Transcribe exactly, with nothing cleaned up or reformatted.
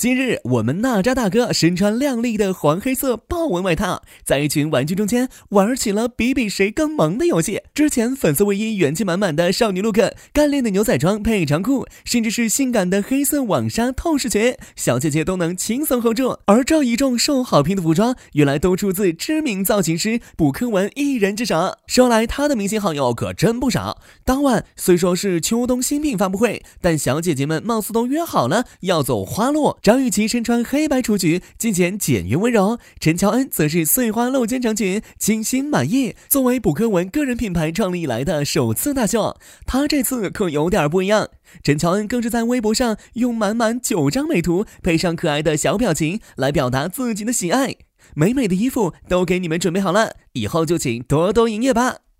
近日，我们娜扎大哥身穿亮丽的黄黑色豹纹外套，在一群玩具中间玩起了比比谁更萌的游戏。之前粉色卫衣元气满满的少女 look， 干练的牛仔装配长裤，甚至是性感的黑色网纱透视裙，小姐姐都能轻松 hold 住。而这一众受好评的服装，原来都出自知名造型师卜克文一人之手。说来他的明星好友可真不少。当晚虽说是秋冬新品发布会，但小姐姐们貌似都约好了要走花路。张雨绮身穿黑白雏菊，尽显简约温柔；陈乔恩则是碎花露肩长裙，清新满意。作为卜克文个人品牌创立以来的首次大秀，她这次可有点不一样。陈乔恩更是在微博上用满满九张美图，配上可爱的小表情来表达自己的喜爱。美美的衣服都给你们准备好了，以后就请多多营业吧。